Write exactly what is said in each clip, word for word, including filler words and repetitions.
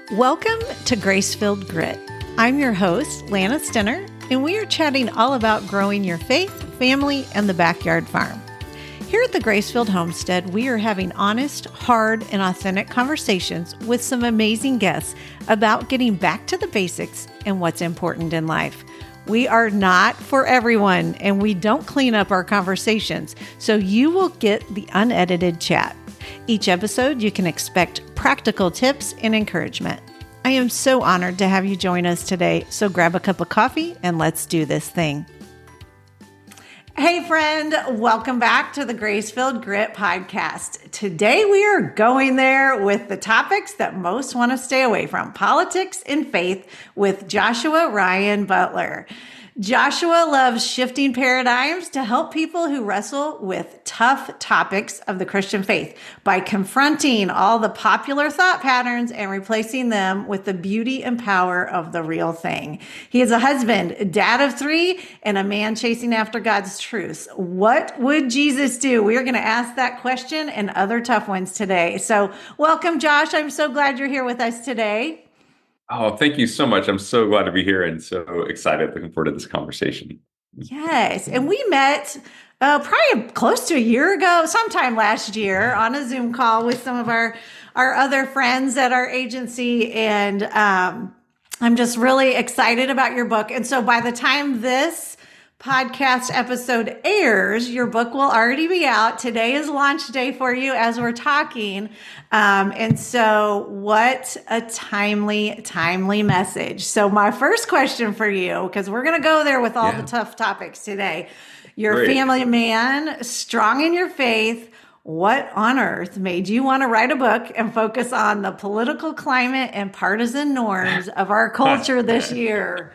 Welcome to Grace-Filled Grit. I'm your host, Lana Stenner, and we are chatting all about growing your faith, family, and the backyard farm. Here at the Grace-Filled Homestead, we are having honest, hard, and authentic conversations with some amazing guests about getting back to the basics and what's important in life. We are not for everyone, and we don't clean up our conversations, so you will get the unedited chat. Each episode, you can expect practical tips and encouragement. I am so honored to have you join us today, so grab a cup of coffee and let's do this thing. Hey friend, welcome back to the Grace-Filled Grit podcast. Today we are going there with the topics that most want to stay away from, politics and faith, with Joshua Ryan Butler. Joshua loves shifting paradigms to help people who wrestle with tough topics of the Christian faith by confronting all the popular thought patterns and replacing them with the beauty and power of the real thing. He is a husband, dad of three, and a man chasing after God's truth. What would Jesus do? We are going to ask that question and other tough ones today. So welcome, Josh. I'm so glad you're here with us today. Oh, thank you so much. I'm so glad to be here and so excited. Looking forward to this conversation. Yes. And we met uh, probably close to a year ago, sometime last year, on a Zoom call with some of our, our other friends at our agency. And um, I'm just really excited about your book. And so by the time this podcast episode airs, your book will already be out. Today is launch day for you as we're talking. Um, and so what a timely, timely message. So my first question for you, because we're going to go there with all yeah. the tough topics today. You're Great. a family man, strong in your faith. What on earth made you want to write a book and focus on the political climate and partisan norms of our culture this year?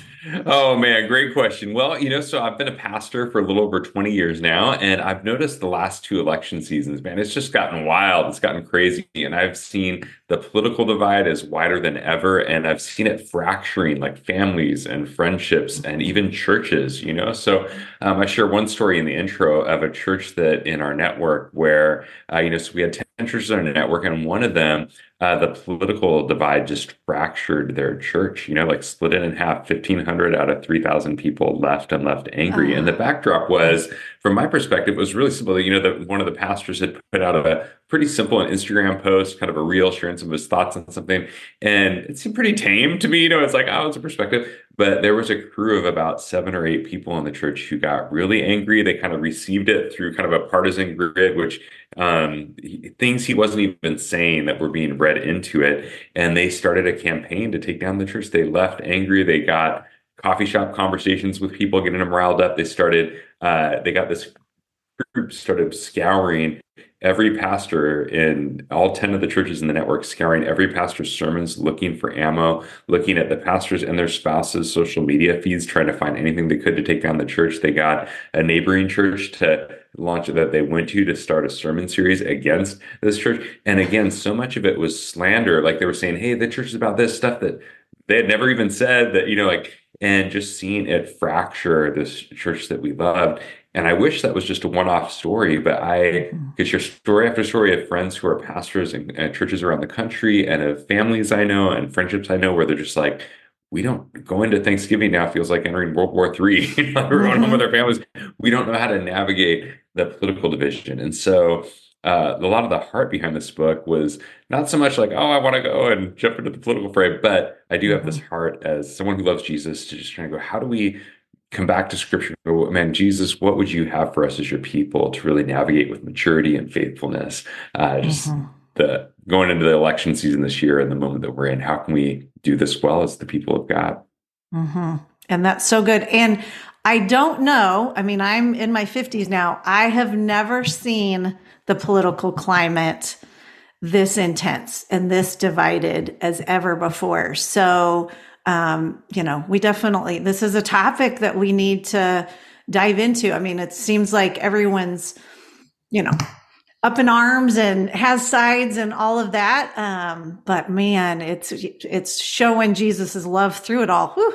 Oh man, great question. Well, you know, so I've been a pastor for a little over twenty years now, and I've noticed the last two election seasons, man, it's just gotten wild. It's gotten crazy. And I've seen the political divide is wider than ever. And I've seen it fracturing like families and friendships and even churches, you know. So um, I share one story in the intro of a church that in our network where, uh, you know, so we had ten churches in our network, and one of them, Uh, the political divide just fractured their church, you know, like split it in half. fifteen hundred out of three thousand people left and left angry. Uh-huh. And the backdrop was, from my perspective, was really simple. You know, that one of the pastors had put out a pretty simple Instagram post, kind of a reel sharing some of his thoughts on something. And it seemed pretty tame to me. You know, it's like, oh, it's a perspective. But there was a crew of about seven or eight people in the church who got really angry. They kind of received it through kind of a partisan grid, which um, things he wasn't even saying that were being read into it. And they started a campaign to take down the church. They left angry. They got coffee shop conversations with people, getting them riled up. They started, uh, they got this group started scouring every pastor in all ten of the churches in the network, scouring every pastor's sermons, looking for ammo, looking at the pastors and their spouses' social media feeds, trying to find anything they could to take down the church. They got a neighboring church to launch that they went to to start a sermon series against this church. And again, so much of it was slander. Like they were saying, hey, the church is about this stuff that they had never even said, that, you know, like, and just seeing it fracture this church that we loved. And I wish that was just a one-off story, but I could share story after story of friends who are pastors and, and churches around the country, and of families I know and friendships I know where they're just like, we don't go into Thanksgiving now feels like entering World War Three. We're going home with our families. We don't know how to navigate the political division. And so uh, a lot of the heart behind this book was not so much like, oh, I want to go and jump into the political fray, but I do have this heart as someone who loves Jesus to just try to go, how do we come back to scripture? Man, Jesus, what would you have for us as your people to really navigate with maturity and faithfulness? Uh, just mm-hmm. the going into the election season this year and the moment that we're in, how can we do this well as the people of God? Mm-hmm. And that's so good. And I don't know, I mean, I'm in my fifties now. I have never seen the political climate this intense and this divided as ever before. So, um, you know, we definitely, this is a topic that we need to dive into. I mean, it seems like everyone's, you know, up in arms and has sides and all of that. Um, but man, it's, it's showing Jesus's love through it all. Whew.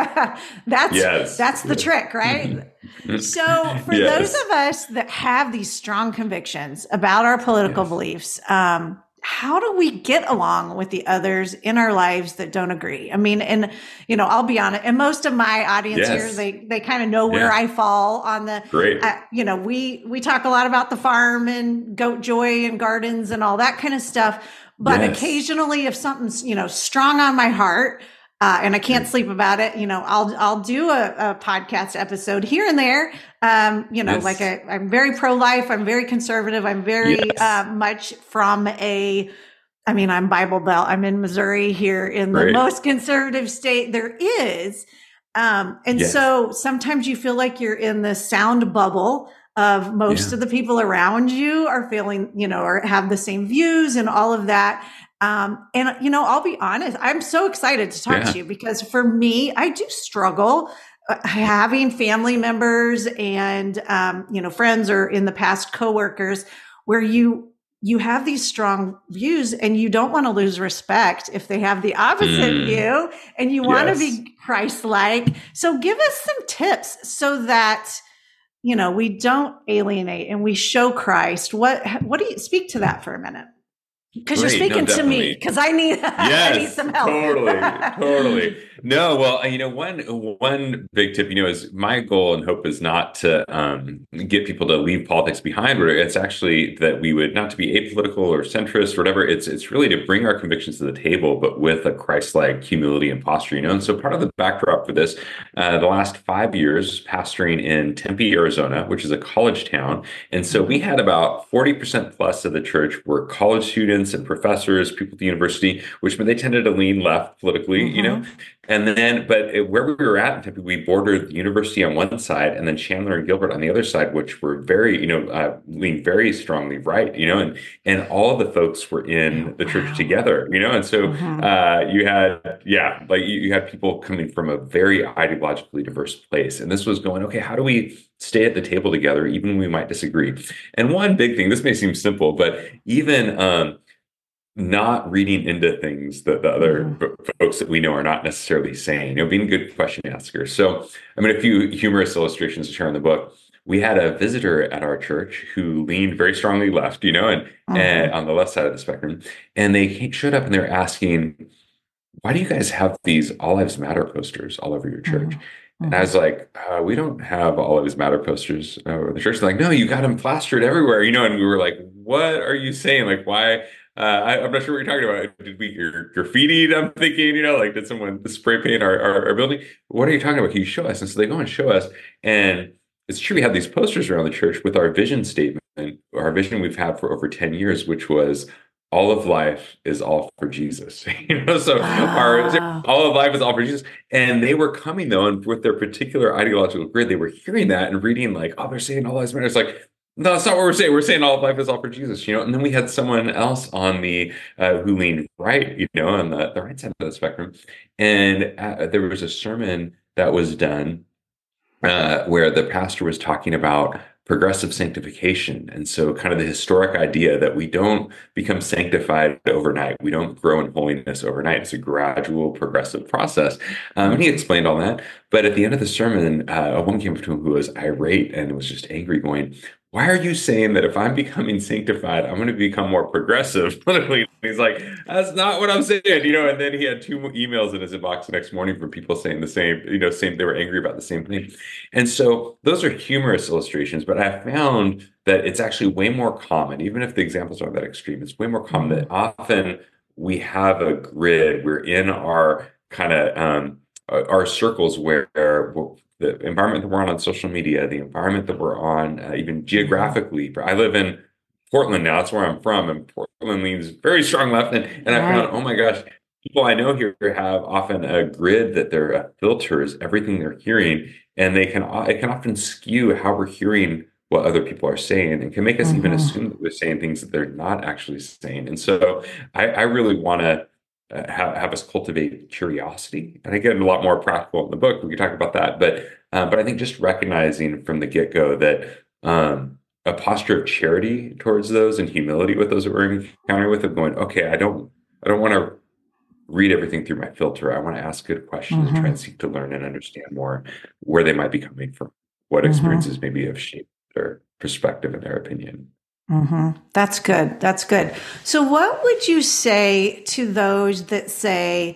that's, yes. that's the trick, right? So for yes. those of us that have these strong convictions about our political yes. beliefs, um, how do we get along with the others in our lives that don't agree? I mean, and you know, I'll be honest, and most of my audience here, Yes. they they kind of know where Yeah. I fall on the, Great. uh, you know, we we talk a lot about the farm and goat joy and gardens and all that kind of stuff. But Yes. occasionally, if something's, you know, strong on my heart, uh, and I can't Mm. sleep about it, you know, I'll I'll do a, a podcast episode here and there. Um, you know, like Yes. I, I'm very pro life. I'm very conservative. I'm very uh, Yes. much from a I mean, I'm Bible Belt. I'm in Missouri here in the Great. most conservative state there is. Um, and Yes. so sometimes you feel like you're in the sound bubble of most Yeah. of the people around you are feeling, you know, or have the same views and all of that. Um, and, you know, I'll be honest, I'm so excited to talk Yeah. to you because for me, I do struggle uh, having family members and, um, you know, friends or in the past coworkers where you you have these strong views and you don't want to lose respect if they have the opposite Mm. view and you want to Yes. be Christ-like. So give us some tips so that, you know, we don't alienate and we show Christ. What, what do you speak to that for a minute? Because you're Great. No, speaking to me definitely. because I need, I need Yes, some help. totally, totally. No, well, you know, one one big tip, you know, is my goal and hope is not to um, get people to leave politics behind. Where it's actually that we would not to be apolitical or centrist or whatever. It's it's really to bring our convictions to the table, but with a Christ-like humility and posture. You know, and so part of the backdrop for this, uh, the last five years, pastoring in Tempe, Arizona, which is a college town, and so we had about forty percent plus of the church were college students and professors, people at the university, which meant they tended to lean left politically, you know. Mm-hmm. And then, but it, where we were at in Tempe, we bordered the university on one side and then Chandler and Gilbert on the other side, which were very, you know, uh, leaned very strongly right, you know, and and all of the folks were Oh, in the church wow. together, you know, and so Mm-hmm. uh, you had, yeah, like you, you had people coming from a very ideologically diverse place, and this was going, okay, how do we stay at the table together, even when we might disagree? And one big thing, this may seem simple, but even um, not reading into things that the other Mm-hmm. f- folks that we know are not necessarily saying, you know, being a good question asker. So, I mean, a few humorous illustrations to share in the book. We had a visitor at our church who leaned very strongly left, you know, and, and Mm-hmm. on the left side of the spectrum. And they came, showed up and they're asking, why do you guys have these All Lives Matter posters all over your church? And I Mm-hmm. was like, uh, we don't have All Lives Matter posters over the church. They're like, no, you got them plastered everywhere, you know. And we were like, what are you saying? Like, why? Uh, I, I'm not sure what you're talking about. Did we you're graffitied? I'm thinking, you know, like, did someone spray paint our, our, our building? What are you talking about? Can you show us? And so they go and show us. And it's true, we had these posters around the church with our vision statement, our vision we've had for over ten years, which was all of life is all for Jesus. You know, so our Ah. all of life is all for Jesus. And they were coming though, and with their particular ideological grid, they were hearing that and reading like, oh, they're saying all lives matter. It's like, no, that's not what we're saying. We're saying all of life is all for Jesus, you know. And then we had someone else on the uh, who leaned right, you know, on the, the right side of the spectrum. And uh, there was a sermon that was done uh, where the pastor was talking about progressive sanctification. And so, kind of the historic idea that we don't become sanctified overnight, we don't grow in holiness overnight. It's a gradual, progressive process. Um, and he Mm-hmm. explained all that. But at the end of the sermon, uh, a woman came up to him who was irate and was just angry, going, why are you saying that if I'm becoming sanctified, I'm going to become more progressive politically? And he's like, that's not what I'm saying, you know. And then he had two emails in his inbox the next morning from people saying the same, you know, same. They were angry about the same thing. And so those are humorous illustrations, but I found that it's actually way more common, even if the examples aren't that extreme, it's way more common Mm-hmm. that often we have a grid. We're in our kind of um, our our circles where the environment that we're on on social media, the environment that we're on, uh, even Mm-hmm. geographically. I live in Portland now. That's where I'm from, and Portland leans very strong left. And, and I found, Right. oh my gosh, people I know here have often a grid that their uh, filters everything they're hearing, and they can it can often skew how we're hearing what other people are saying, and can make us even Mm-hmm. assume that we're saying things that they're not actually saying. And so I, I really want to uh, have, have us cultivate curiosity, and I get a lot more practical in the book. We can talk about that, but uh, but I think just recognizing from the get go that. Um, a posture of charity towards those and humility with those that we're encountering with, of going, okay, I don't, I don't want to read everything through my filter. I want to ask good questions and try and Mm-hmm. seek to learn and understand more where they might be coming from, what Mm-hmm. experiences maybe have shaped their perspective and their opinion. hmm That's good. That's good. So, what would you say to those that say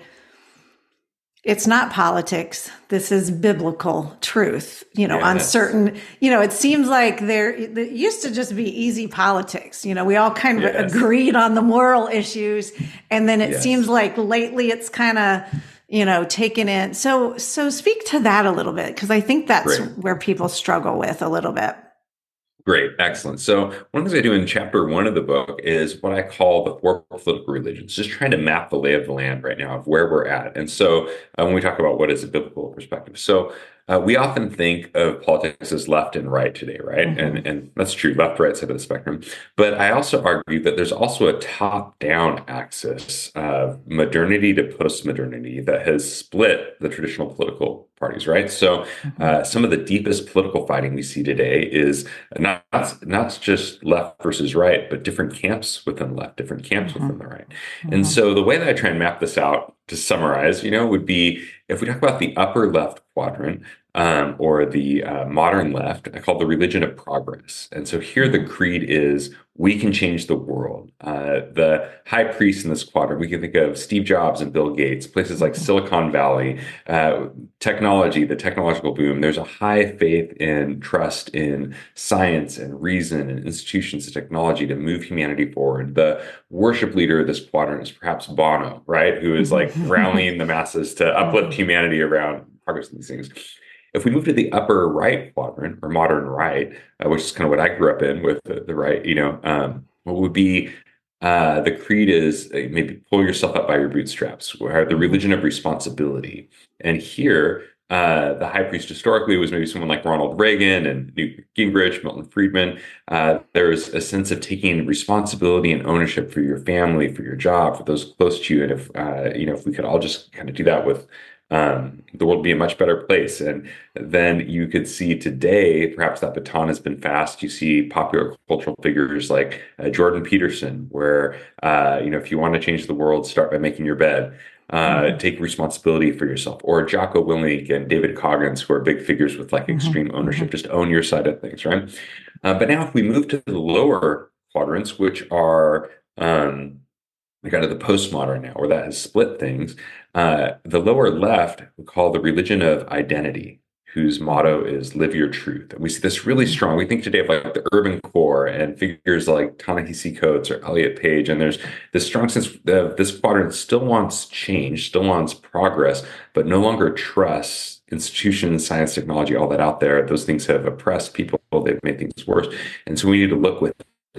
it's not politics? This is biblical truth, you know, on Yes. certain, you know, it seems like there, it used to just be easy politics. You know, we all kind of Yes. agreed on the moral issues. And then it seems Yes. like lately it's kind of, you know, taken in. So, so speak to that a little bit, because I think that's Great. where people struggle with a little bit. Great, excellent. So one of the things I do in chapter one of the book is what I call the four political religions, just trying to map the lay of the land right now of where we're at. And so uh, when we talk about what is a biblical perspective, so uh, we often think of politics as left and right today, right? And hmm and that's true, left, right side of the spectrum. But I also argue that there's also a top-down axis of modernity to post-modernity that has split the traditional political parties, right? So hmm uh, some of the deepest political fighting we see today is not not just left versus right, but different camps within the left, different camps hmm within the right. And hmm so the way that I try and map this out to summarize, you know, would be if we talk about the upper left quadrant, um, or the uh, modern left, I call the religion of progress. And so here the creed is we can change the world. Uh, the high priest in this quadrant, we can think of Steve Jobs and Bill Gates, places like hmm Silicon Valley, uh, technology, the technological boom. There's a high faith and trust in science and reason and institutions and technology to move humanity forward. The worship leader of this quadrant is perhaps Bono, right? Who is like rallying the masses to uplift humanity around progress in these things. If we move to the upper right quadrant or modern right, uh, which is kind of what I grew up in with the, the right, you know, um, what would be uh, the creed is uh, maybe pull yourself up by your bootstraps, where the hmm religion of responsibility. And here, uh, the high priest historically was maybe someone like Ronald Reagan and Newt Gingrich, Milton Friedman. Uh, there's a sense of taking responsibility and ownership for your family, for your job, for those close to you. And if uh, you know, if we could all just kind of do that with um, the world would be a much better place. And then you could see today, perhaps that baton has been passed. You see popular cultural figures like uh, Jordan Peterson, where, uh, you know, if you want to change the world, start by making your bed. Uh, hmm take responsibility for yourself. Or Jocko Willink and David Coggins, who are big figures with like hmm extreme hmm ownership. Just own your side of things, right? Uh, but now if we move to the lower quadrants, which are um, kind of the postmodern now, where that has split things. Uh, the lower left we call the religion of identity, whose motto is live your truth. And we see this really strong. We think today of like the urban core and figures like Ta-Nehisi Coates or Elliot Page. And there's this strong sense of this quadrant still wants change, still wants progress, but no longer trusts institutions, science, technology, all that out there. Those things have oppressed people. They've made things worse. And so we need to look with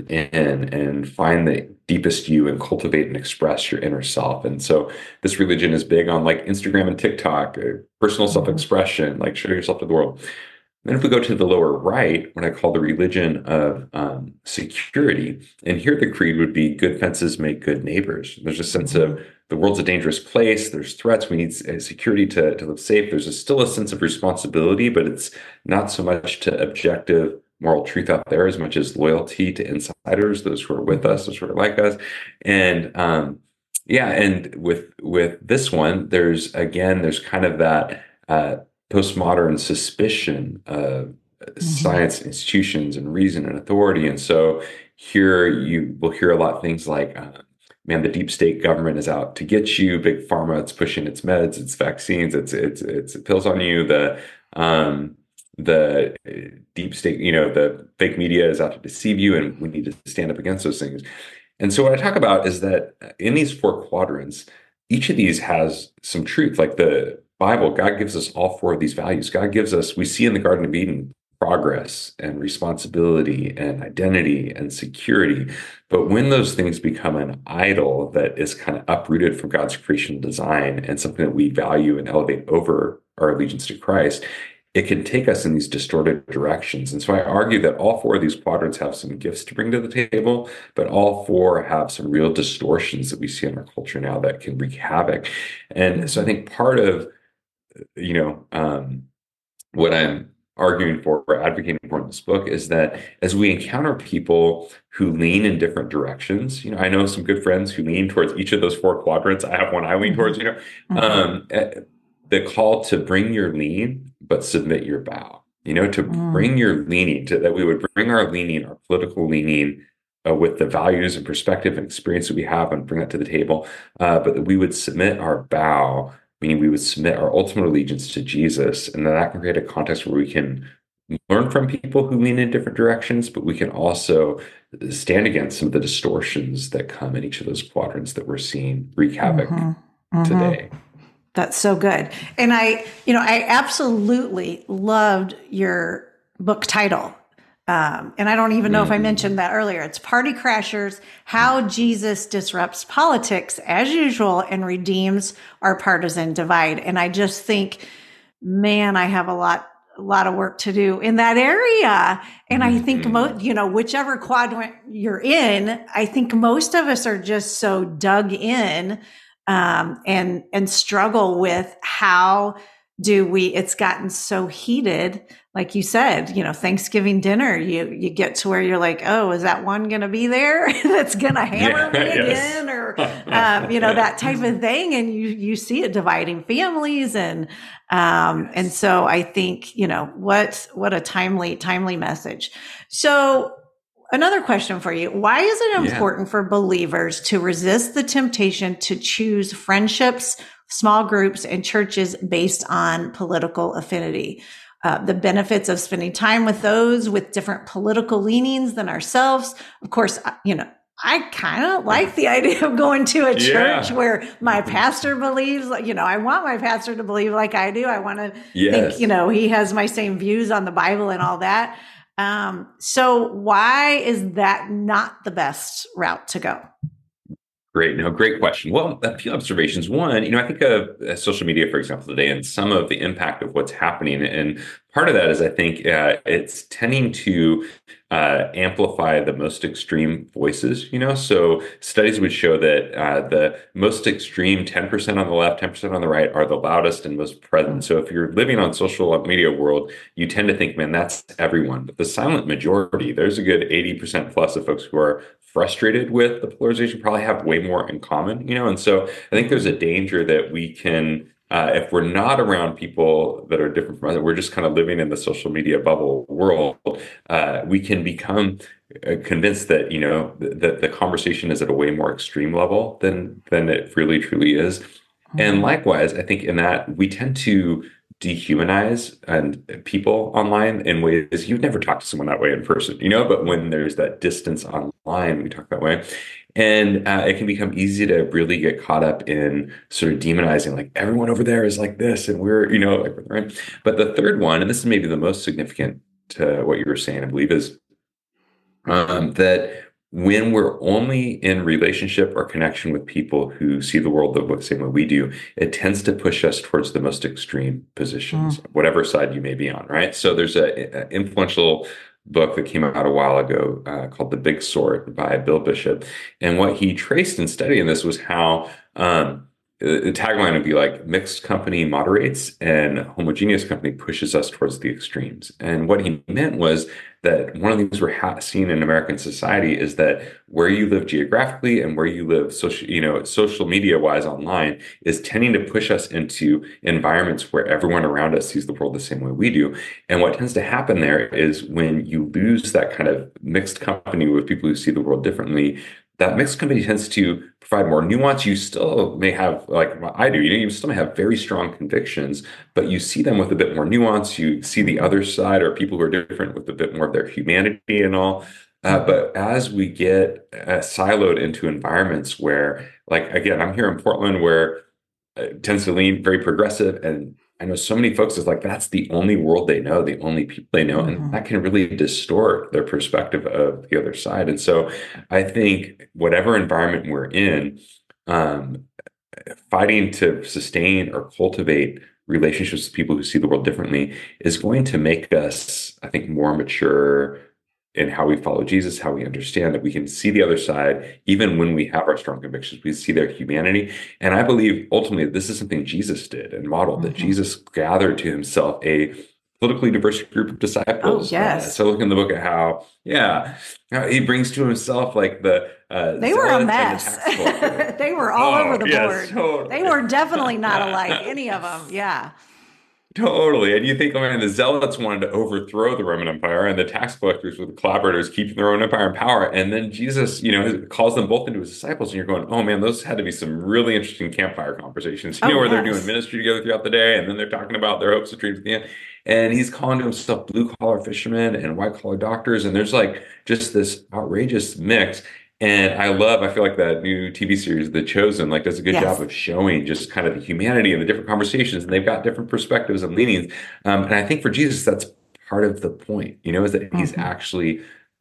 in and find the deepest you and cultivate and express your inner self. And so this religion is big on like Instagram and TikTok, uh, personal hmm self-expression, like show yourself to the world. Then if we go to the lower right, what I call the religion of um, security, and here the creed would be good fences make good neighbors. There's a sense hmm of the world's a dangerous place. There's threats. We need uh, security to, to live safe. There's a, still a sense of responsibility, but it's not so much to objective moral truth out there as much as loyalty to insiders, those who are with hmm us, those who are like us. And um, yeah, and with with this one, there's again, there's kind of that uh, postmodern suspicion of hmm science institutions and reason and authority. And so here you will hear a lot of things like, uh, man, the deep state government is out to get you. Big pharma, it's pushing its meds, its vaccines, it's it's it's pills on you. The um, the uh, deep state, you know, the fake media is out to deceive you, and we need to stand up against those things. And so what I talk about is that in these four quadrants, each of these has some truth. Like the Bible, God gives us all four of these values. God gives us, we see in the Garden of Eden, progress and responsibility and identity and security. But when those things become an idol that is kind of uprooted from God's creation design and something that we value and elevate over our allegiance to Christ, it can take us in these distorted directions. And so I argue that all four of these quadrants have some gifts to bring to the table, but all four have some real distortions that we see in our culture now that can wreak havoc. And so I hmm think part of, you know, um, what I'm arguing for or advocating for in this book is that as we encounter people who lean in different directions, you know, I know some good friends who lean towards each of those four quadrants. I have one I lean hmm towards, you know, hmm um, eh, the call to bring your lean, but submit your bow, you know, to bring your leaning, to that we would bring our leaning, our political leaning uh, with the values and perspective and experience that we have and bring that to the table, uh, but that we would submit our bow, meaning we would submit our ultimate allegiance to Jesus. And then that can create a context where we can learn from people who lean in different directions, but we can also stand against some of the distortions that come in each of those quadrants that we're seeing wreak havoc Mm-hmm. Mm-hmm. today. That's so good. And I, you know, I absolutely loved your book title. Um, and I don't even know mm-hmm. if I mentioned that earlier. It's Party Crashers, How Jesus Disrupts Politics as Usual and Redeems Our Partisan Divide. And I just think, man, I have a lot a lot of work to do in that area. And I think, mo- you know, whichever quadrant you're in, I think most of us are just so dug in, um, and, and struggle with how do we, it's gotten so heated. Like you said, you know, Thanksgiving dinner, you, you get to where you're like, oh, is that one going to be there that's going to hammer yeah, me yes. again? Or, um, you know, that type of thing. And you, you see it dividing families. And, um, and so I think, you know, what, what a timely, timely message. So another question for you. Why is it important yeah. for believers to resist the temptation to choose friendships, small groups, and churches based on political affinity? Uh, the benefits of spending time with those with different political leanings than ourselves. Of course, you know, I kind of like the idea of going to a church yeah. where my pastor believes, you know, I want my pastor to believe like I do. I want to yes. think, you know, he has my same views on the Bible and all that. Um, so why is that not the best route to go? Great. No, great question. Well, a few observations. One, you know, I think of uh, social media, for example, today and some of the impact of what's happening. And part of that is I think uh, it's tending to uh, amplify the most extreme voices, you know, so studies would show that uh, the most extreme ten percent on the left, ten percent on the right are the loudest and most present. So if you're living on social media world, you tend to think, man, that's everyone. But the silent majority, there's a good eighty percent plus of folks who are frustrated with the polarization, probably have way more in common, you know? And so I think there's a danger that we can, uh, if we're not around people that are different from us, we're just kind of living in the social media bubble world, uh, we can become uh, convinced that, you know, th- that the conversation is at a way more extreme level than, than it really truly is. Mm-hmm. And likewise, I think in that we tend to dehumanize and people online in ways you'd never talk to someone that way in person, you know, but when there's that distance online, we talk that way. And uh, it can become easy to really get caught up in sort of demonizing, like everyone over there is like this and we're, you know, like, right. But the third one, and this is maybe the most significant to what you were saying, I believe, is um, that when we're only in relationship or connection with people who see the world the same way we do, it tends to push us towards the most extreme positions, mm. whatever side you may be on, right? So there's an influential book that came out a while ago uh, called The Big Sort by Bill Bishop. And what he traced in studying this was how um, the tagline would be like mixed company moderates and homogeneous company pushes us towards the extremes. And what he meant was that one of the things we're ha- seeing in American society is that where you live geographically and where you live social, you know, social media wise online is tending to push us into environments where everyone around us sees the world the same way we do. And what tends to happen there is when you lose that kind of mixed company with people who see the world differently, that mixed company tends to provide more nuance. You still may have, like I do, you know, you still may have very strong convictions, but you see them with a bit more nuance. You see the other side or people who are different with a bit more of their humanity and all. Uh, but as we get uh, siloed into environments where, like, again, I'm here in Portland where it tends to lean very progressive, and I know so many folks is like, that's the only world they know, the only people they know, mm-hmm. and that can really distort their perspective of the other side. And so I think whatever environment we're in, um, fighting to sustain or cultivate relationships with people who see the world differently is going to make us, I think, more mature in how we follow Jesus, how we understand that we can see the other side, even when we have our strong convictions, we see their humanity. And I believe ultimately this is something Jesus did and modeled, mm-hmm. that Jesus gathered to himself a politically diverse group of disciples. Oh, yes. Uh, so look in the book at how, yeah, how he brings to himself like the uh, they were a mess. The they were all oh, over the yes, board. Totally. They were definitely not alike, any of them. Yeah. Totally. And you think, oh man, the zealots wanted to overthrow the Roman Empire, and the tax collectors were the collaborators keeping the Roman Empire in power. And then Jesus, you know, calls them both into his disciples, and you're going, oh man, those had to be some really interesting campfire conversations, you know, Oh, where they're doing yes. ministry together throughout the day, and then they're talking about their hopes and dreams at the end. And he's calling to himself blue collar fishermen and white collar doctors. And there's like just this outrageous mix. And I love, I feel like that new T V series, The Chosen, like does a good job Yes. of showing just kind of the humanity and the different conversations, and they've got different perspectives and leanings. Um, and I think for Jesus, that's part of the point, you know, is that he's Hmm. actually,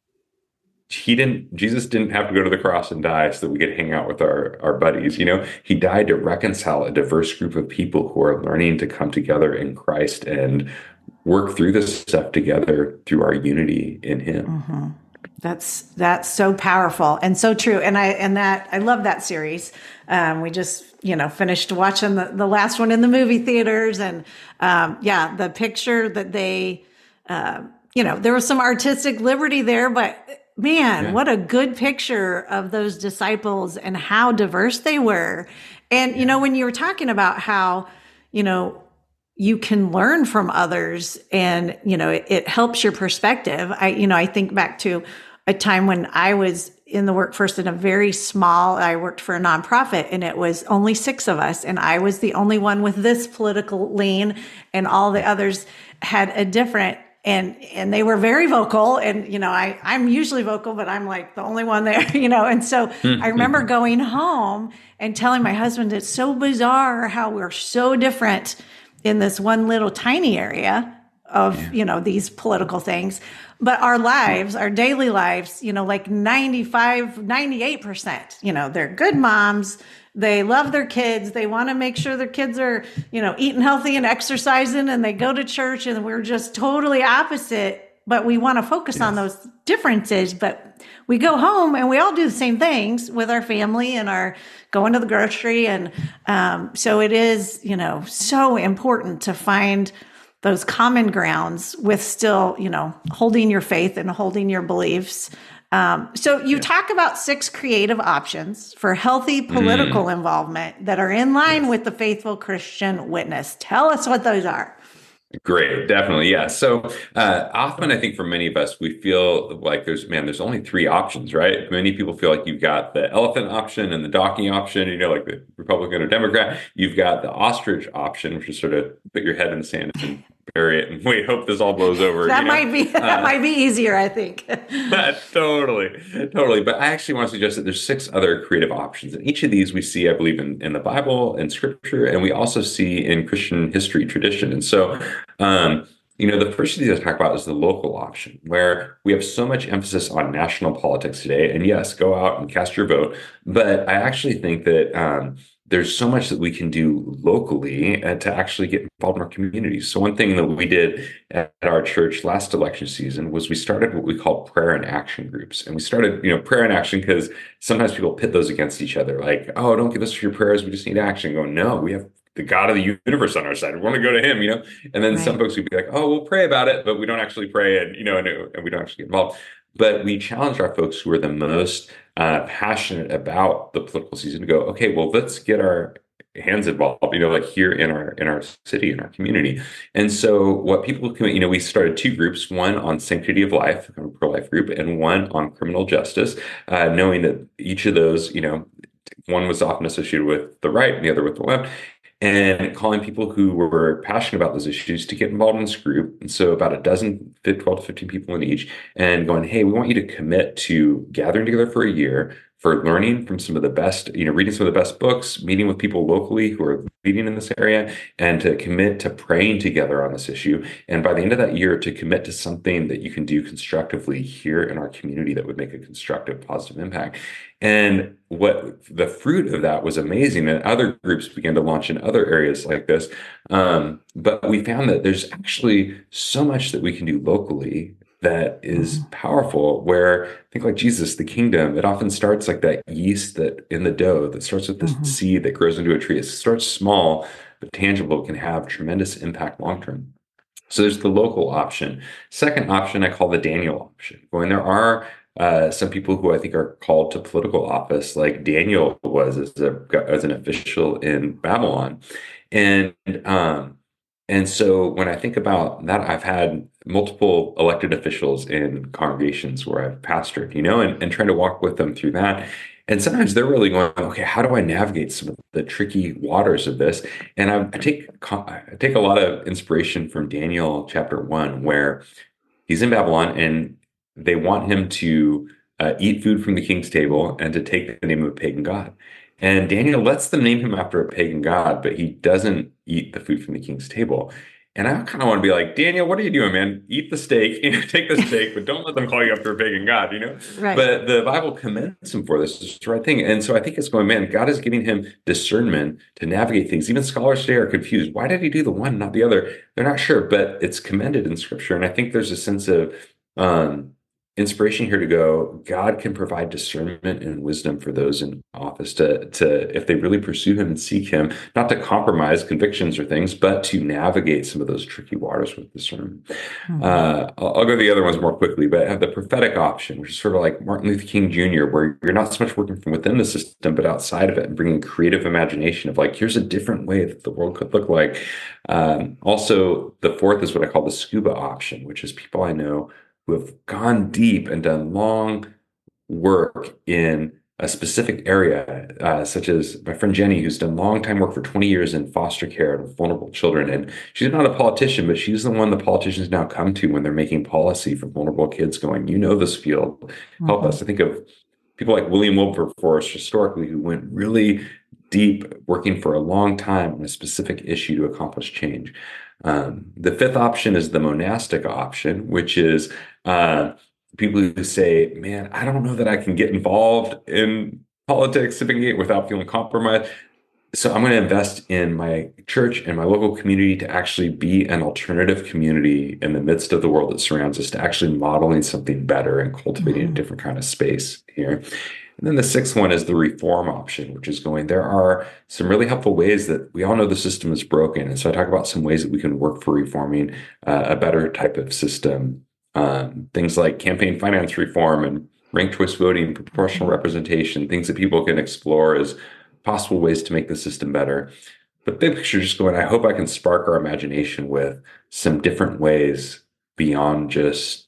he didn't, Jesus didn't have to go to the cross and die so that we could hang out with our, our buddies. You know, he died to reconcile a diverse group of people who are learning to come together in Christ and work through this stuff together through our unity in him. Hmm. That's that's so powerful and so true. And I and that I love that series. Um, we just you know finished watching the, the last one in the movie theaters, and um, yeah, the picture that they, uh, you know, there was some artistic liberty there, but man, Yeah. what a good picture of those disciples and how diverse they were. And you know, Yeah. when you were talking about how you know you can learn from others and you know it, it helps your perspective. I you know I think back to a time when I was in the workforce in a very small, I worked for a nonprofit, and it was only six of us, and I was the only one with this political lean, and all the others had a different, and and they were very vocal. And you know I I'm usually vocal, but I'm like the only one there. you know and so I remember going home and telling my husband, it's so bizarre how we're so different in this one little tiny area of, Yeah. you know, these political things. But our lives, our daily lives, you know, like ninety-five, ninety-eight percent, you know, they're good moms. They love their kids. They want to make sure their kids are, you know, eating healthy and exercising, and they go to church, and we're just totally opposite. But we want to focus on Yes. those differences. But we go home and we all do the same things with our family and our going to the grocery. And um, so it is, you know, so important to find those common grounds with still, you know, holding your faith and holding your beliefs. Um, so you Yeah. talk about six creative options for healthy political Mm. involvement that are in line Yes. with the faithful Christian witness. Tell us what those are. Great, definitely, yeah. So uh, often, I think for many of us, we feel like there's man, there's only three options, right? Many people feel like you've got the elephant option and the donkey option, you know, like the Republican or Democrat. You've got the ostrich option, which is sort of put your head in the sand and bury it and wait, hope this all blows over, That you know? might be that Uh, might be easier, I think. Totally, totally. But I actually want to suggest that there's six other creative options. And each of these we see, I believe, in, in the Bible and scripture, and we also see in Christian history tradition. And so, um, you know, the first of these I talk about is the local option, where we have so much emphasis on national politics today. And yes, go out and cast your vote. But I actually think that um, there's so much that we can do locally uh, to actually get involved in our communities. So one thing that we did at our church last election season was we started what we call prayer and action groups. And we started, you know, prayer and action because sometimes people pit those against each other. Like, oh, don't give us your prayers. We just need action. Go, no, we have the God of the universe on our side. We want to go to him, you know? And then some Right. folks would be like, oh, we'll pray about it, but we don't actually pray and, you know, and, and we don't actually get involved. But we challenged our folks who are the most uh, passionate about the political season to go, okay, well, let's get our hands involved, you know, like here in our in our city, in our community. And so what people can, you know, we started two groups, one on sanctity of life, a pro-life group, and one on criminal justice, uh, knowing that each of those, you know, one was often associated with the right and the other with the left, and calling people who were passionate about those issues to get involved in this group. And so about a dozen, twelve to fifteen people in each, and going, hey, we want you to commit to gathering together for a year, for learning from some of the best, you know, reading some of the best books, meeting with people locally who are leading in this area, and to commit to praying together on this issue. And by the end of that year, to commit to something that you can do constructively here in our community that would make a constructive, positive impact. And what the fruit of that was amazing. And other groups began to launch in other areas like this. Um, but we found that there's actually so much that we can do locally that is Mhm. powerful, where I think like Jesus, the kingdom, it often starts like that yeast that in the dough that starts with the Mhm. seed that grows into a tree. It starts small, but tangible, can have tremendous impact long term. So there's the local option. Second option, I call the Daniel option. When there are uh, some people who I think are called to political office, like Daniel was as a as an official in Babylon, and um, And so when I think about that, I've had multiple elected officials in congregations where I've pastored, you know, and, and trying to walk with them through that. And sometimes they're really going, okay, how do I navigate some of the tricky waters of this? And I, I take co- I take a lot of inspiration from Daniel chapter one, where he's in Babylon and they want him to uh, eat food from the king's table and to take the name of a pagan god. And Daniel lets them name him after a pagan god, but he doesn't eat the food from the king's table. And I kind of want to be like, Daniel, what are you doing, man? Eat the steak, you know, take the steak, but don't let them call you after a pagan god, you know? Right. But the Bible commends him for this. It's the right thing. And so I think it's going, man, God is giving him discernment to navigate things. Even scholars today are confused. Why did he do the one, not the other? They're not sure, but it's commended in scripture. And I think there's a sense of um, inspiration here to go, God can provide discernment and wisdom for those in office to, to, if they really pursue him and seek him, not to compromise convictions or things, but to navigate some of those tricky waters with discernment. Mhm. Uh, I'll, I'll go to the other ones more quickly, but I have the prophetic option, which is sort of like Martin Luther King Junior, where you're not so much working from within the system, but outside of it and bringing creative imagination of like, here's a different way that the world could look like. Um, also, the fourth is what I call the scuba option, which is people I know who have gone deep and done long work in a specific area, uh, such as my friend Jenny, who's done long time work for twenty years in foster care with vulnerable children. And she's not a politician, but she's the one the politicians now come to when they're making policy for vulnerable kids, going, you know, this field, help Mhm. us. I think of people like William Wilberforce historically, who went really deep, working for a long time on a specific issue to accomplish change. Um, the fifth option is the monastic option, which is uh, people who say, man, I don't know that I can get involved in politics, civic engagement without feeling compromised. So I'm going to invest in my church and my local community to actually be an alternative community in the midst of the world that surrounds us, to actually modeling something better and cultivating a Mhm. different kind of space here. And then the sixth one is the reform option, which is going, there are some really helpful ways that we all know the system is broken. And so I talk about some ways that we can work for reforming uh, a better type of system. Um, things like campaign finance reform and ranked choice voting, proportional Mhm. representation, things that people can explore as possible ways to make the system better. But big picture, just going, I hope I can spark our imagination with some different ways beyond just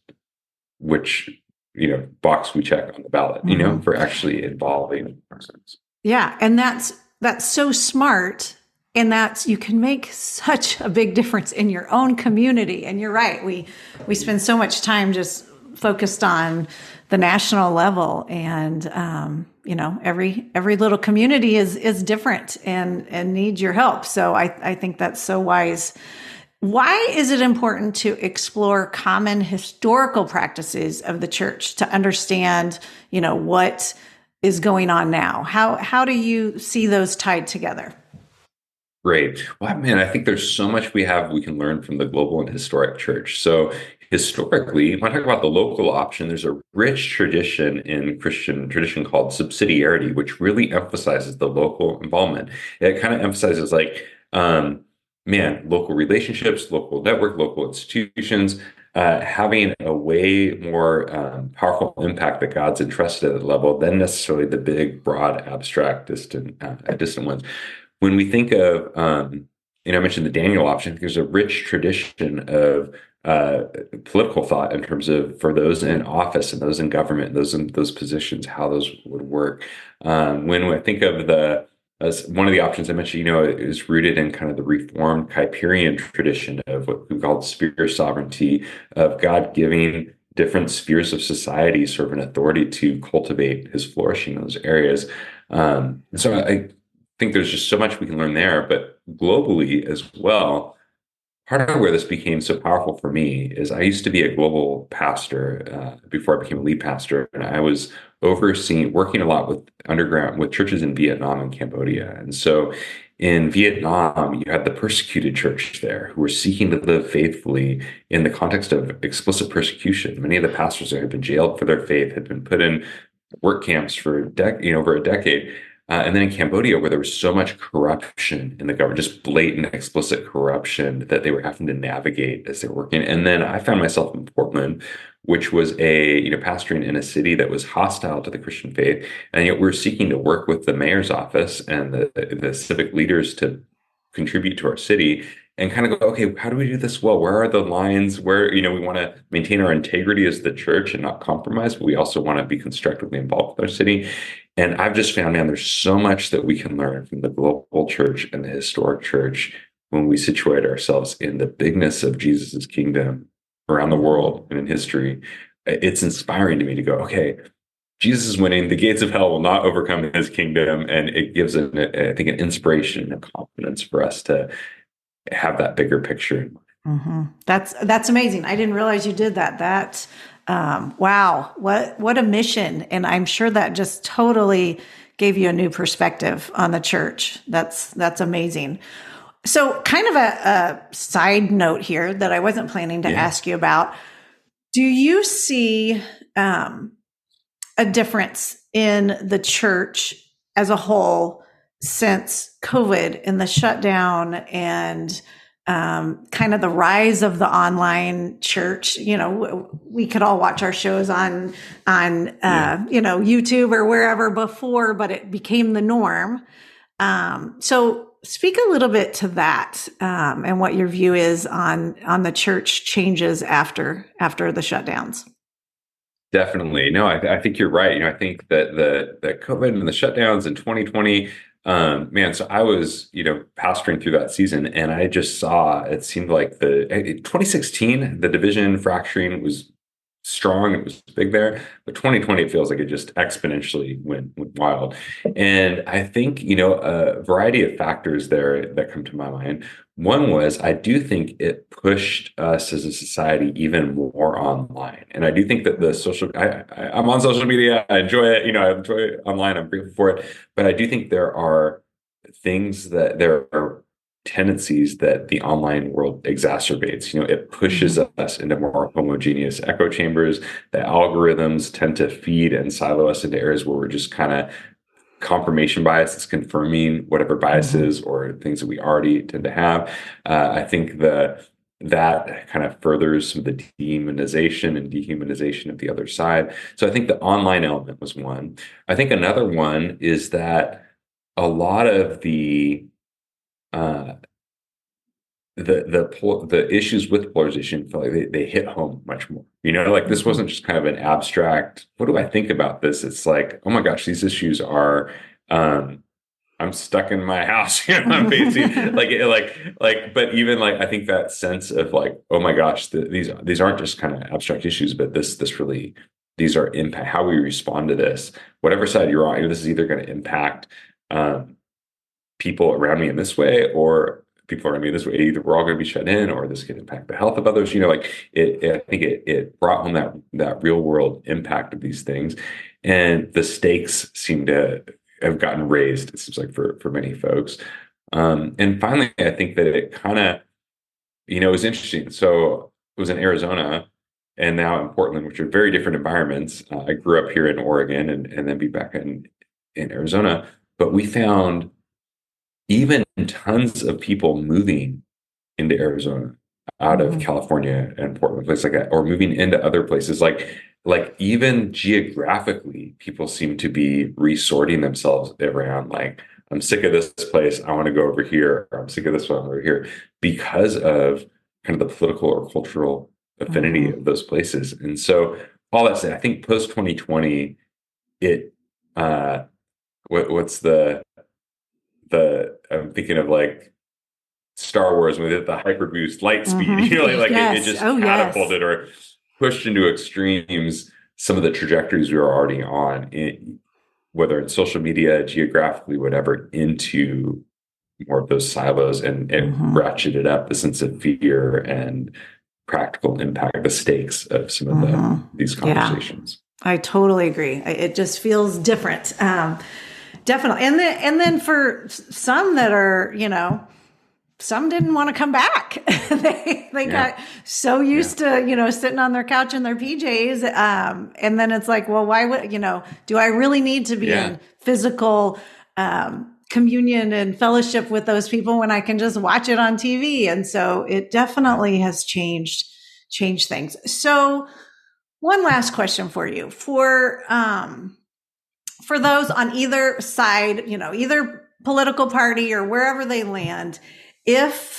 which, you know, box we check on the ballot, you know, Mhm. for actually involving persons. Yeah, and that's that's so smart, and that's you can make such a big difference in your own community. And you're right, we we spend so much time just focused on the national level, and um, you know, every every little community is is different and and needs your help. So I I think that's so wise. Why is it important to explore common historical practices of the church to understand, you know, what is going on now? How how do you see those tied together? Great. Well, man, I think there's so much we have we can learn from the global and historic church. So historically, when I talk about the local option, there's a rich tradition in Christian tradition called subsidiarity, which really emphasizes the local involvement. It kind of emphasizes like, um, man, local relationships, local network, local institutions, uh, having a way more um, powerful impact that God's entrusted at that level than necessarily the big, broad, abstract, distant, uh, distant ones. When we think of, um, you know, I mentioned the Daniel option, I think there's a rich tradition of uh, political thought in terms of for those in office and those in government, those in those positions, how those would work. Um, when I think of the as one of the options I mentioned, you know, is rooted in kind of the Reformed Kuyperian tradition of what we call sphere sovereignty, of God giving different spheres of society sort of an authority to cultivate his flourishing in those areas. Um, and so I, think there's just so much we can learn there, but globally as well. Part of where this became so powerful for me is I used to be a global pastor uh, before I became a lead pastor, and I was overseeing, working a lot with underground, with churches in Vietnam and Cambodia. And so in Vietnam, you had the persecuted church there who were seeking to live faithfully in the context of explicit persecution. Many of the pastors there had been jailed for their faith, had been put in work camps for a dec- you know, over a decade. Uh, and then in Cambodia, where there was so much corruption in the government, just blatant, explicit corruption that they were having to navigate as they were working. And then I found myself in Portland, which was a, you know, pastoring in a city that was hostile to the Christian faith. And yet we're seeking to work with the mayor's office and the, the civic leaders to contribute to our city and kind of go, okay, how do we do this well? Where are the lines where, you know, we want to maintain our integrity as the church and not compromise, but we also want to be constructively involved with our city. And I've just found, man, there's so much that we can learn from the global church and the historic church when we situate ourselves in the bigness of Jesus's kingdom around the world and in history. It's inspiring to me to go, okay, Jesus is winning. The gates of hell will not overcome his kingdom. And it gives, an, I think, an inspiration and confidence for us to have that bigger picture. Mm-hmm. That's, that's amazing. I didn't realize you did that. That, um, wow, what, what a mission. And I'm sure that just totally gave you a new perspective on the church. That's, that's amazing. So kind of a, a side note here that I wasn't planning to yeah. ask you about. Do you see, um, a difference in the church as a whole since COVID and the shutdown and um, kind of the rise of the online church? You know, we could all watch our shows on, on, uh, yeah. you know, YouTube or wherever before, but it became the norm. Um, so speak a little bit to that, um, and what your view is on, on the church changes after, after the shutdowns. Definitely. No, I, th- I think you're right. You know, I think that the, the COVID and the shutdowns in twenty twenty, um, man, so I was, you know, pastoring through that season and I just saw, it seemed like the twenty sixteen, the division fracturing was strong. It was big there, but twenty twenty, it feels like it just exponentially went, went wild. And I think, you know, a variety of factors there that come to my mind. One was, I do think it pushed us as a society even more online. And I do think that the social, I, I, I'm on social media, I enjoy it, you know, I enjoy it online, I'm grateful for it. But I do think there are things that, there are tendencies that the online world exacerbates. You know, it pushes mm-hmm. us into more homogeneous echo chambers. The algorithms tend to feed and silo us into areas where we're just kind of confirmation bias is confirming whatever biases mm-hmm. or things that we already tend to have. Uh, I think the that kind of furthers some of the demonization and dehumanization of the other side. So I think the online element was one. I think another one is that a lot of the uh, the the the issues with polarization felt like they, they hit home much more. You know, like this wasn't just kind of an abstract, what do I think about this? It's like, oh my gosh, these issues are um I'm stuck in my house, you know, I'm facing like like like but even like I think that sense of like, oh my gosh, the, these these aren't just kind of abstract issues, but this this really these are impact how we respond to this, whatever side you're on, you know, this is either going to impact um people around me in this way or people around me this way. Either we're all going to be shut in or this could impact the health of others. You know, like it, it I think it, it brought home that, that real world impact of these things. And the stakes seem to have gotten raised, it seems like for, for many folks. Um, and finally, I think that it kind of, you know, it was interesting. So it was in Arizona and now in Portland, which are very different environments. Uh, I grew up here in Oregon and, and then be back in, in Arizona, but we found even tons of people moving into Arizona out of mm-hmm. California and Portland, places like that, or moving into other places. Like, like even geographically, people seem to be resorting themselves around. Like, I'm sick of this place, I want to go over here. Or I'm sick of this one over here, because of kind of the political or cultural affinity mm-hmm. of those places. And so, all that said, I think post twenty twenty, it uh, what, what's the the I'm thinking of like Star Wars when they did the hyper boost light speed, mm-hmm. you know, like, like yes. it, it just oh, catapulted yes. or pushed into extremes some of the trajectories we were already on, in, whether in social media, geographically, whatever, into more of those silos and, and mm-hmm. ratcheted up the sense of fear and practical impact, the stakes of some of mm-hmm. the, these conversations. Yeah. I totally agree. It just feels different. Um, Definitely. And then, and then for some that are, you know, some didn't want to come back. they they yeah. got so used yeah. to, you know, sitting on their couch in their P Js. Um, and then it's like, well, why would, you know, do I really need to be yeah. in physical um, communion and fellowship with those people when I can just watch it on T V? And so it definitely has changed, changed things. So one last question for you. For, um, For those on either side, you know, either political party or wherever they land, if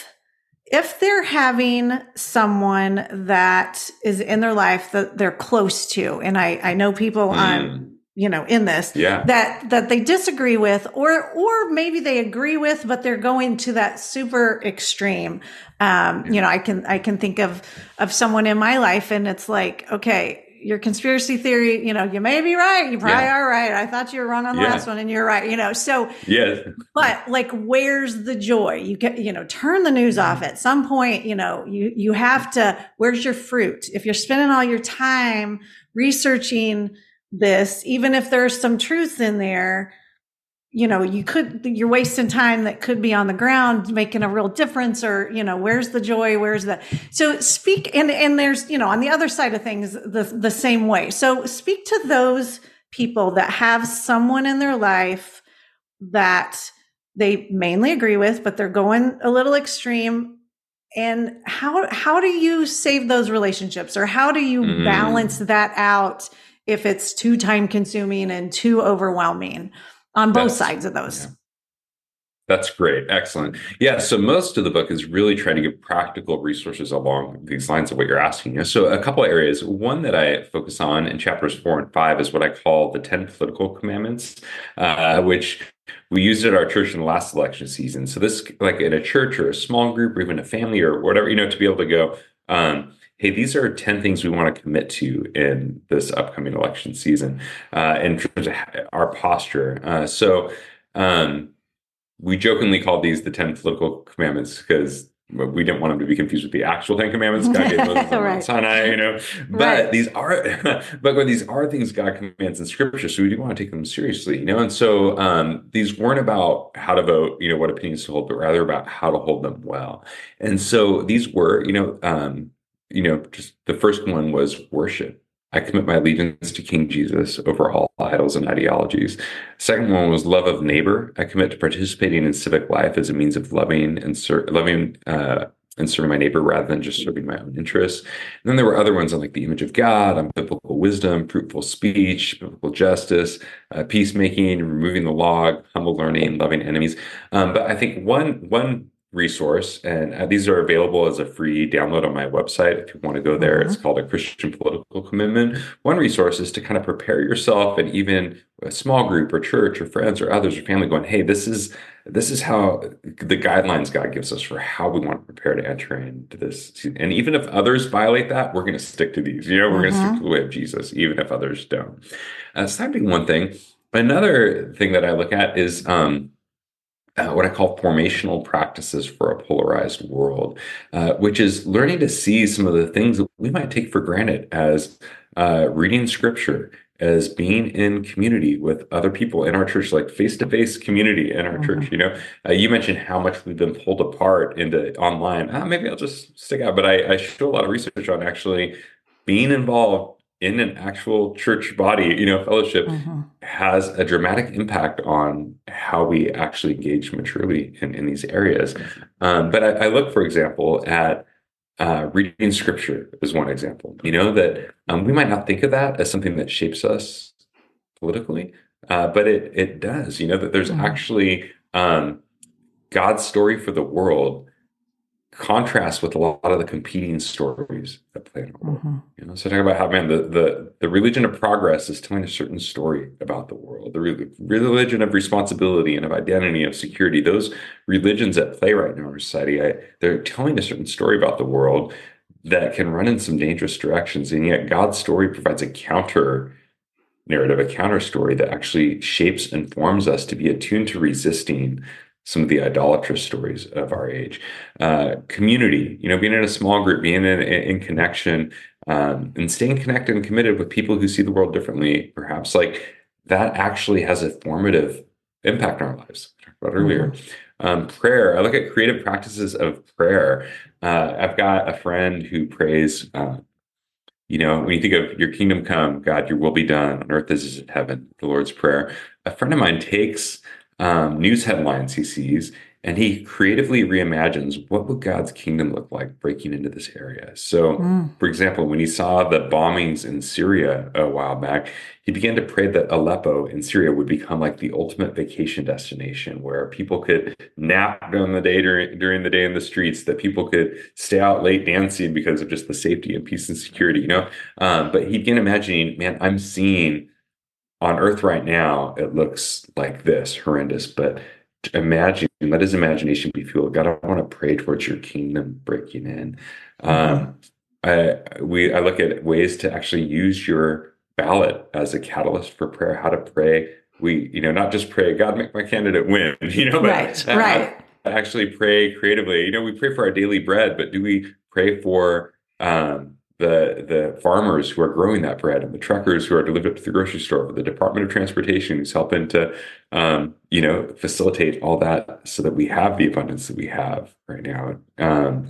if they're having someone that is in their life that they're close to, and I, I know people mm. on, you know, in this, yeah. that, that they disagree with, or, or maybe they agree with, but they're going to that super extreme. Um, you know, I can, I can think of, of someone in my life, and it's like, okay, your conspiracy theory, you know, you may be right. You probably yeah. are right. I thought you were wrong on the yeah. last one, and you're right, you know, so, yes. but like, where's the joy? You get, you know, turn the news off at some point, you know, you, you have to, where's your fruit? If you're spending all your time researching this, even if there's some truth in there, you know, you could, you're wasting time that could be on the ground making a real difference, or, you know, where's the joy? Where's the, so speak, and, and there's, you know, on the other side of things, the, the same way. So speak to those people that have someone in their life that they mainly agree with, but they're going a little extreme. And how, how do you save those relationships, or how do you mm. balance that out if it's too time consuming and too overwhelming on both That's, sides of those? Yeah. That's great. Excellent. Yeah. So most of the book is really trying to give practical resources along these lines of what you're asking. You know, so a couple of areas. One that I focus on in chapters four and five is what I call the ten political commandments, uh, which we used at our church in the last election season. So this, like in a church or a small group or even a family or whatever, you know, to be able to go, um, hey, these are ten things we want to commit to in this upcoming election season, uh, in terms of our posture. Uh, so um, we jokingly called these the ten political commandments because we didn't want them to be confused with the actual Ten Commandments God gave Moses on Mount Sinai, you know. But right. these are, but these are things God commands in Scripture, so we do want to take them seriously, you know. And so um, these weren't about how to vote, you know, what opinions to hold, but rather about how to hold them well. And so these were, you know, um, you know, just the first one was worship. I commit my allegiance to King Jesus over all idols and ideologies. Second one was love of neighbor. I commit to participating in civic life as a means of loving and ser- loving uh, and serving my neighbor rather than just serving my own interests. And then there were other ones on like the image of God, on biblical wisdom, fruitful speech, biblical justice, uh, peacemaking, removing the log, humble learning, loving enemies. Um, but I think one one. resource, and uh, these are available as a free download on my website if you want to go there. Mm-hmm. It's called A Christian Political Commitment. One resource is to kind of prepare yourself, and even a small group or church or friends or others or family going, hey, this is this is how the guidelines God gives us for how we want to prepare to enter into this. And even if others violate that, we're going to stick to these. You know, we're mm-hmm. going to stick to the way of Jesus, even if others don't. Uh, so that'd be one thing. Another thing that I look at is um, Uh, what I call formational practices for a polarized world, uh, which is learning to see some of the things that we might take for granted as uh, reading scripture, as being in community with other people in our church, like face-to-face community in our mm-hmm. church. You know, uh, you mentioned how much we've been pulled apart into online. Ah, maybe I'll just stick out, but I, I show a lot of research on actually being involved in an actual church body, you know, fellowship mm-hmm. has a dramatic impact on how we actually engage maturely in, in these areas. Um, but I, I look, for example, at uh, reading scripture as one example, you know, that um, we might not think of that as something that shapes us politically, uh, but it it does, you know, that there's mm-hmm. actually um, God's story for the world contrast with a lot of the competing stories that play in our world. Mm-hmm. You know, so talk about how, man, the, the, the religion of progress is telling a certain story about the world. The re- religion of responsibility and of identity, of security, those religions that play right now in our society, I, they're telling a certain story about the world that can run in some dangerous directions. And yet God's story provides a counter narrative, a counter story that actually shapes and forms us to be attuned to resisting some of the idolatrous stories of our age. Uh, community, you know, being in a small group, being in, in connection, um, and staying connected and committed with people who see the world differently, perhaps, like that actually has a formative impact on our lives. I talked about earlier. Mm-hmm. Um, prayer, I look at creative practices of prayer. Uh, I've got a friend who prays, uh, you know, when you think of your kingdom come, God, your will be done on earth as it is in heaven, the Lord's Prayer. A friend of mine takes Um, news headlines he sees and he creatively reimagines what would God's kingdom look like breaking into this area. So, Mm. for example, when he saw the bombings in Syria a while back, he began to pray that Aleppo in Syria would become like the ultimate vacation destination where people could nap during the day during, during the day in the streets, that people could stay out late dancing because of just the safety and peace and security, you know? Um, but he began imagining, man, I'm seeing on earth right now, it looks like this, horrendous, but imagine, let his imagination be fueled. God, I want to pray towards your kingdom breaking in. Mm-hmm. Um, I, we, I look at ways to actually use your ballot as a catalyst for prayer, how to pray. We, you know, not just pray, God, make my candidate win, you know, but Right, right. actually pray creatively. You know, we pray for our daily bread, but do we pray for um, the the farmers who are growing that bread, and the truckers who are delivered to the grocery store, or the Department of Transportation who's helping to, um, you know, facilitate all that so that we have the abundance that we have right now. Um,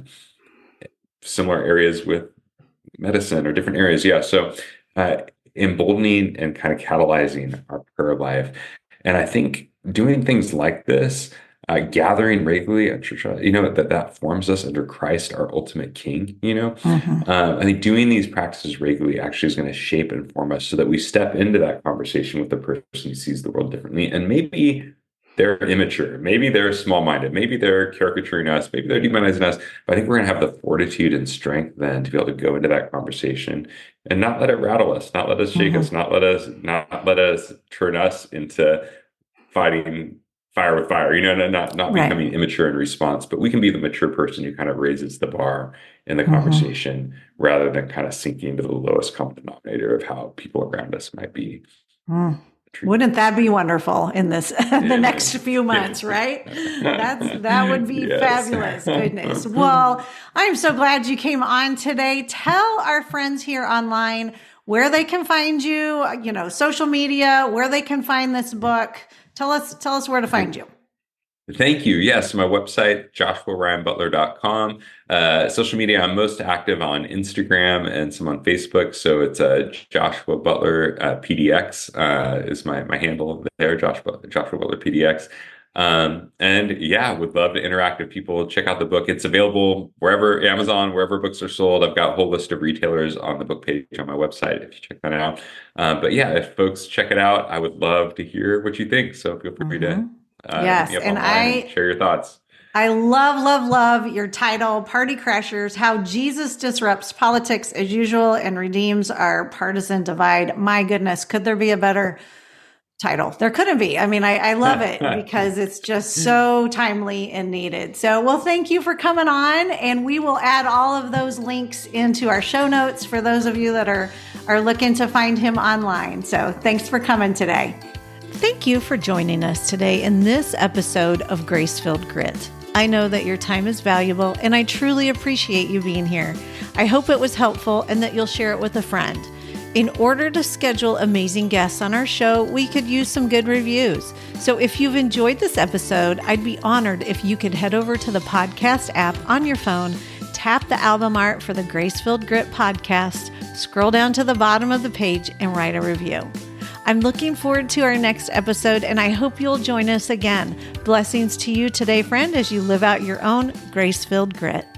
similar areas with medicine or different areas. Yeah. So uh, emboldening and kind of catalyzing our prayer life. And I think doing things like this, uh, gathering regularly at church, you know, that that forms us under Christ, our ultimate King, you know. Mm-hmm. Uh, I think doing these practices regularly actually is going to shape and form us so that we step into that conversation with the person who sees the world differently. And maybe they're immature, maybe they're small-minded, maybe they're caricaturing us, maybe they're demonizing us, but I think we're going to have the fortitude and strength then to be able to go into that conversation and not let it rattle us, not let us shake Mm-hmm. us, not let us, not let us turn us into fighting fire with fire, you know, not, not Right. becoming immature in response, but we can be the mature person who kind of raises the bar in the Mm-hmm. conversation rather than kind of sinking to the lowest common denominator of how people around us might be. Mm. Wouldn't that be wonderful in this the next few months, right? That's that would be Yes. fabulous. Goodness. Well, I'm so glad you came on today. Tell our friends here online where they can find you, you know, social media, where they can find this book. Tell us tell us where to find you. Thank you. Yes, my website, joshua ryan butler dot com. Uh, social media, I'm most active on Instagram and some on Facebook. So it's uh, Joshua Butler uh, P D X uh, is my my handle there, Joshua, Joshua Butler P D X. Um, and yeah, would love to interact with people. Check out the book. It's available wherever, Amazon, wherever books are sold. I've got a whole list of retailers on the book page on my website if you check that out. Um, but yeah, if folks check it out, I would love to hear what you think. So feel free Mm-hmm. to Uh, yes, and and I and share your thoughts. I love, love, love your title, Party Crashers, How Jesus Disrupts Politics as Usual and Redeems Our Partisan Divide. My goodness, could there be a better title? There couldn't be. I mean, I, I love it because it's just so timely and needed. So, well, thank you for coming on, and we will add all of those links into our show notes for those of you that are, are looking to find him online. So thanks for coming today. Thank you for joining us today in this episode of Grace-Filled Grit. I know that your time is valuable, and I truly appreciate you being here. I hope it was helpful and that you'll share it with a friend. In order to schedule amazing guests on our show, we could use some good reviews. So if you've enjoyed this episode, I'd be honored if you could head over to the podcast app on your phone, tap the album art for the Grace-Filled Grit podcast, scroll down to the bottom of the page, and write a review. I'm looking forward to our next episode, and I hope you'll join us again. Blessings to you today, friend, as you live out your own grace-filled grit.